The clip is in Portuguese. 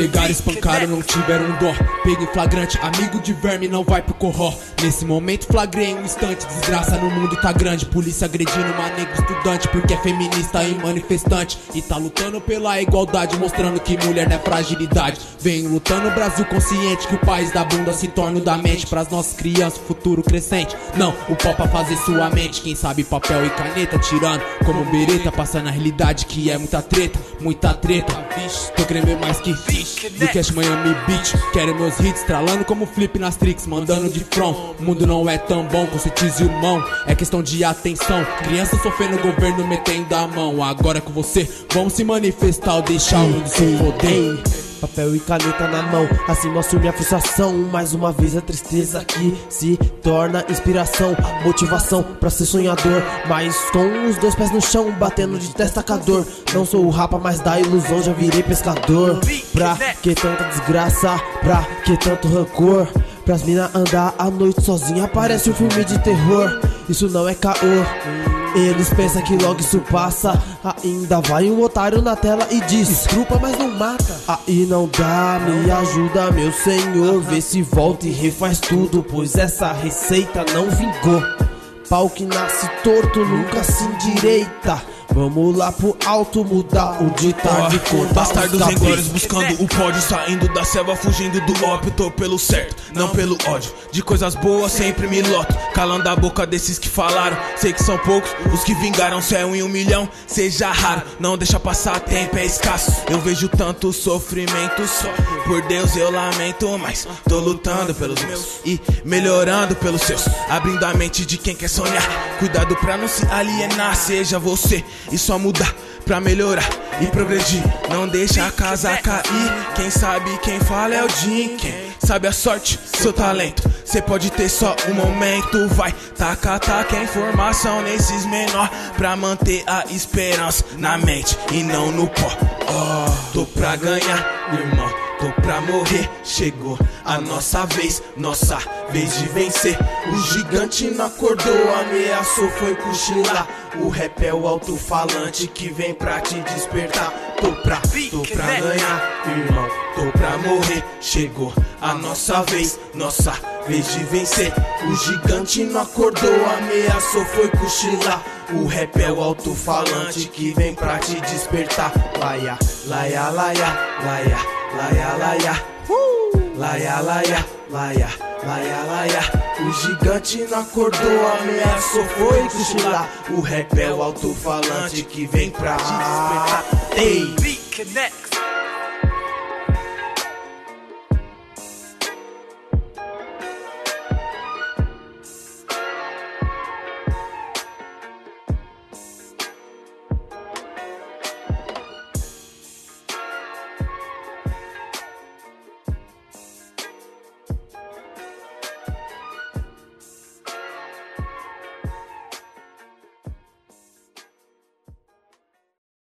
Pegaram, espancaram, não tiveram dó. Peguei flagrante, amigo de verme não vai pro corró. Nesse momento flagrei um instante, desgraça no mundo tá grande. Polícia agredindo uma negra estudante porque é feminista e manifestante e tá lutando pela igualdade, mostrando que mulher não é fragilidade. Venho lutando no Brasil consciente que o país da bunda se torna o da mente. Pras nossas crianças, futuro crescente. Não, o pau pra fazer sua mente. Quem sabe papel e caneta, tirando como bereta, passando a realidade que é muita treta, muita treta. Tô querendo ver mais que do Cash Miami Beach. Quero meus hits, estralando como flip nas tricks, mandando de front. O mundo não é tão bom, conscientize o mão. É questão de atenção. Criança sofrendo, o governo metendo a mão. Agora é com você, vamos se manifestar ou deixar o mundo se foder. Papel e caneta na mão, assim mostro minha frustração. Mais uma vez a tristeza que se torna inspiração, motivação pra ser sonhador, mas com os dois pés no chão, batendo de destacador. Não sou o rapa, mas da ilusão já virei pescador. Pra que tanta desgraça, pra que tanto rancor? Pras mina andar à noite sozinha, parece um filme de terror. Isso não é caô. Eles pensam que logo isso passa. Ainda vai um otário na tela e diz: desculpa, mas não mata. Aí não dá, me ajuda, meu senhor. Vê se volta e refaz tudo, pois essa receita não vingou. Pau que nasce torto nunca se endireita. Vamos lá pro alto mudar o ditado. Bastardos em glórias buscando o pódio, saindo da selva, fugindo do ópio. Tô pelo certo, não pelo ódio. De coisas boas sempre me loto, calando a boca desses que falaram. Sei que são poucos os que vingaram, se é um em 1 milhão, seja raro. Não deixa passar tempo, é escasso. Eu vejo tanto sofrimento, só por Deus eu lamento, mas tô lutando pelos meus e melhorando pelos seus, abrindo a mente de quem quer sonhar. Cuidado pra não se alienar, seja você e só mudar pra melhorar e progredir. Não deixa a casa cair. Quem sabe quem fala é o Jim. Quem sabe a sorte, seu talento. Cê pode ter só um momento. Vai, taca a informação nesses menor, pra manter a esperança na mente e não no pó. Tô pra ganhar, irmão, tô pra morrer. Chegou a nossa vez de vencer. O gigante não acordou, ameaçou, foi cochilar. O rap é o alto-falante que vem pra te despertar. Tô pra ganhar, irmão, tô pra morrer. Chegou a nossa vez de vencer. O gigante não acordou, ameaçou, foi cochilar. O rap é o alto-falante que vem pra te despertar. Laia, laia, laia, laia, laia, laia, laia, laia, laia, laia, laia. O gigante não acordou, ameaçou, foi cochilar. O rap é o alto-falante que vem pra te despertar. Ei!